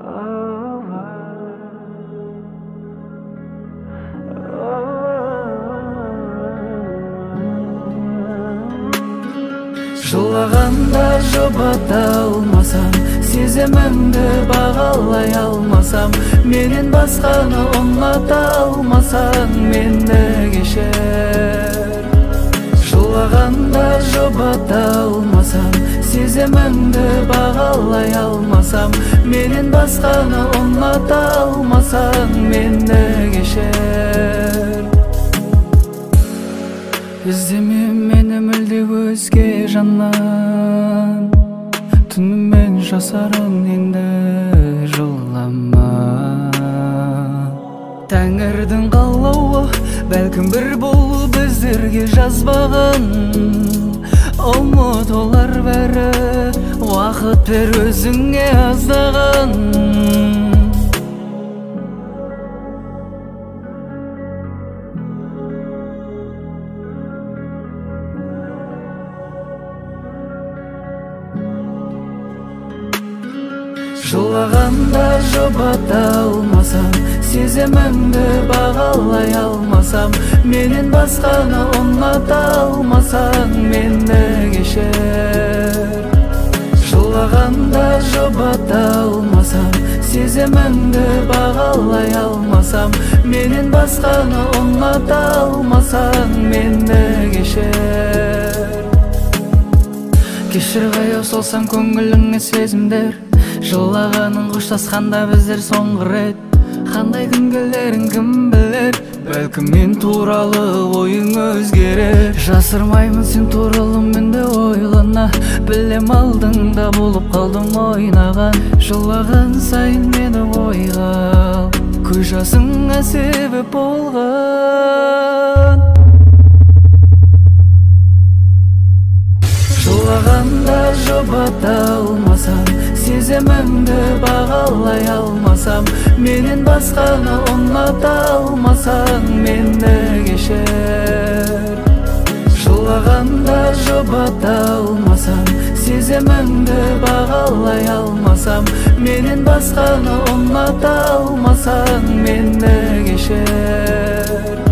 Жылағанда жұбата алмасам, сезімімді бағалай алмасам, менен басқаны ұната алмасаң, мені кешір. Жылағанда жұбата алмасам, сезімімді бағалай алмасам, менен басқаны ұната алмасаң, мені кешір. Іздеме мені мүлде өзге жаннан, түнімен жасарың енді жылама. Тәңірдің қалауы бәлкім бір болу біздерге жазбаған. Ұмыт олар бәрі, уақыт бер өзіңе аздаған. Жылағанда жұбата алмасам, сезімімді бағалай алмасам, менен басқаны ұната алмасаң, мені кешір. Жылағанда жұбата алмасам, сезімімді бағалай алмасам, менен басқаны ұната алмасаң, мені кешір. Кешір қаяу солсам көңіліңе сезімдер, жылағаның қоштасқанда біздер соңғы рет. Қандай күн келерін кім білер, бәлкім мен туралы ойың өзгерер. Жасырмаймын сен туралы менде ойлана, білем алдыңда болып қалдым ойнаған. Жылаған сайын мені ойға ал, көз жасыңа себеп болған. Жылағанда жұбата алмасам, сезімімді бағалай алмасам, менен басқаны ұната алмасаң, мені кешір. Жылағанда жұбата алмасам, сезімімді бағалай алмасам, менен басқаны ұната алмасаң, мені кешір.